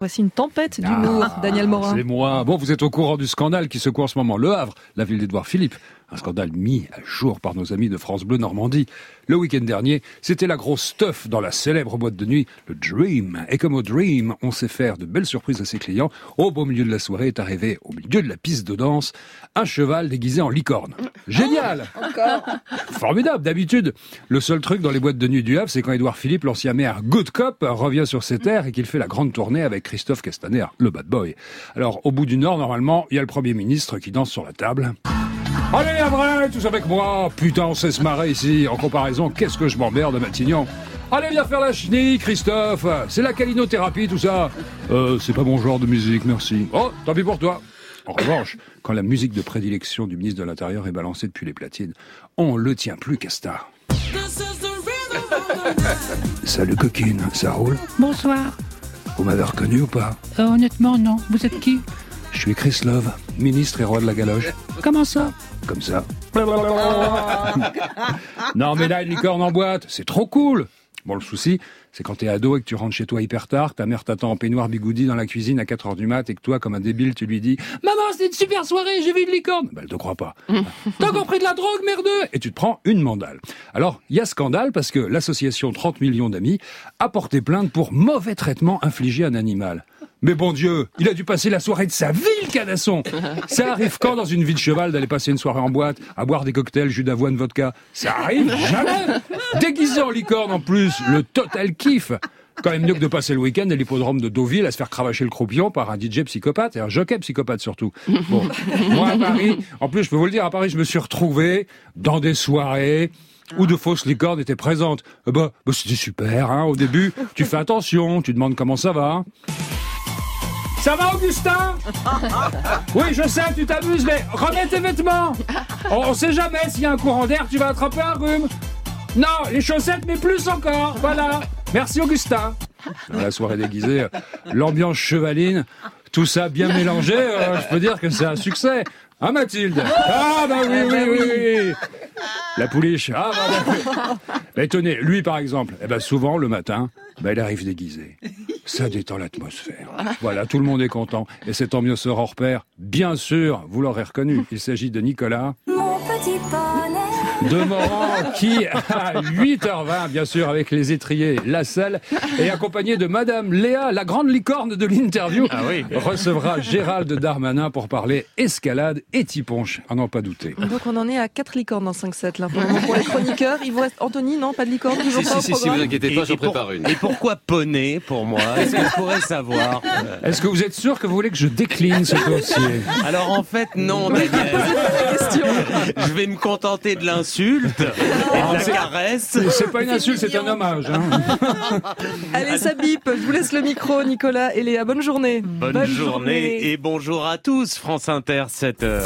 Voici une tempête d'humour, Daniel Morin. C'est moi. Bon, vous êtes au courant du scandale qui secoue en ce moment Le Havre, la ville d'Édouard Philippe. Un scandale mis à jour par nos amis de France Bleu Normandie. Le week-end dernier, c'était la grosse stuff dans la célèbre boîte de nuit, le Dream. Et comme au Dream, on sait faire de belles surprises à ses clients, au beau milieu de la soirée est arrivé, au milieu de la piste de danse, un cheval déguisé en licorne. Génial! Encore. Formidable. D'habitude, le seul truc dans les boîtes de nuit du Havre, c'est quand Édouard Philippe, l'ancien maire good cop, revient sur ses terres et qu'il fait la grande tournée avec Christophe Castaner, le bad boy. Alors, au bout du Nord, normalement, il y a le Premier ministre qui danse sur la table. Allez, à vrai, tous avec moi. Putain, on sait se marrer ici. En comparaison, qu'est-ce que je m'emmerde à Matignon. Allez, viens faire la chenille, Christophe. C'est la calinothérapie, tout ça. C'est pas mon genre de musique, merci. Oh, tant pis pour toi. En revanche, quand la musique de prédilection du ministre de l'Intérieur est balancée depuis les platines, on le tient plus, Casta. Salut coquine, ça roule? Bonsoir. Vous m'avez reconnu ou pas? Honnêtement, non. Vous êtes qui? Je suis Chris Love, ministre et roi de la galoche. Comment ça? Comme ça. Non mais là, une licorne en boîte, c'est trop cool. Bon, le souci, c'est quand t'es ado et que tu rentres chez toi hyper tard, que ta mère t'attend en peignoir bigoudi dans la cuisine à 4h du mat et que toi, comme un débile, tu lui dis « Maman, c'était une super soirée, j'ai vu une licorne !» Ben, elle te croit pas. « T'as encore pris de la drogue, merdeux !» Et tu te prends une mandale. Alors, il y a scandale parce que l'association 30 millions d'amis a porté plainte pour mauvais traitement infligé à un animal. Mais bon Dieu, il a dû passer la soirée de sa vie, le canasson. Ça arrive quand dans une vie de cheval d'aller passer une soirée en boîte, à boire des cocktails, jus d'avoine, vodka? Ça arrive jamais. Déguisé en licorne en plus, le total kiff. Quand même mieux que de passer le week-end à l'hippodrome de Deauville à se faire cravacher le croupion par un DJ psychopathe et un jockey psychopathe surtout. Bon, moi à Paris, en plus je peux vous le dire, à Paris je me suis retrouvé dans des soirées où de fausses licornes étaient présentes. C'était super, hein, au début. Tu fais attention, tu demandes comment ça va. Ça va, Augustin? Oui, je sais, tu t'amuses, mais remets tes vêtements. On sait jamais, s'il y a un courant d'air, tu vas attraper un rhume. Non, les chaussettes, mais plus encore. Voilà. Merci, Augustin. Dans la soirée déguisée, l'ambiance chevaline, tout ça bien mélangé, je peux dire que c'est un succès. Hein, Mathilde? Ah, bah oui. La pouliche. Ah, bah. Mais tenez, lui, par exemple, souvent, le matin, il arrive déguisé. Ça détend l'atmosphère. Voilà, tout le monde est content. Et cet ambianceur hors pair, bien sûr, vous l'aurez reconnu, il s'agit de Nicolas. Mon petit poney. De Morand, qui, à 8h20, bien sûr, avec les étriers, la selle, et accompagné de Madame Léa, la grande licorne de l'interview, recevra Gérald Darmanin pour parler escalade et tiponche, à n'en pas douter. Donc on en est à 4 licornes dans 5-7 là. Pour les chroniqueurs, il vous reste Anthony, non? Pas de licorne? Toujours pas au Si, programme. vous inquiétez pas, j'en prépare une. Et pourquoi poney pour moi? Est-ce que je pourrais savoir? Est-ce que vous êtes sûr que vous voulez que je décline ce dossier? Alors en fait, non, Daniel. Je vais me contenter de l'insulte et de la caresse. C'est pas une insulte, c'est un hommage. Hein. Allez, ça bip. Je vous laisse le micro, Nicolas et Léa. Bonne journée. Bonne journée et bonjour à tous. France Inter, 7h.